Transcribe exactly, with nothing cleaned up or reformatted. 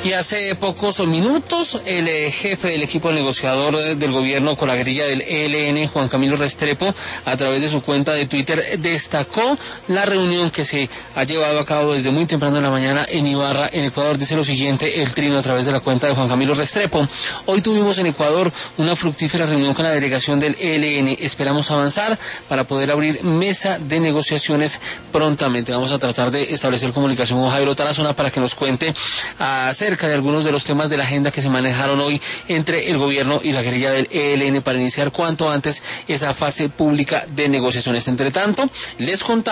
Y hace pocos minutos, el eh, jefe del equipo negociador eh, del gobierno con la guerrilla del E L N, Juan Camilo Restrepo, a través de su cuenta de Twitter, destacó la reunión que se ha llevado a cabo desde muy temprano en la mañana en Ibarra, en Ecuador. Dice lo siguiente el trino a través de la cuenta de Juan Camilo Restrepo: hoy tuvimos en Ecuador una fructífera reunión con la delegación del E L N. Esperamos avanzar para poder abrir mesa de negociaciones prontamente. Vamos a tratar de establecer comunicación con Jairo Tarazona para que nos cuente acerca de algunos de los temas de la agenda que se manejaron hoy entre el gobierno y la guerrilla del E L N para iniciar cuanto antes esa fase pública de negociaciones. Entre tanto, les contamos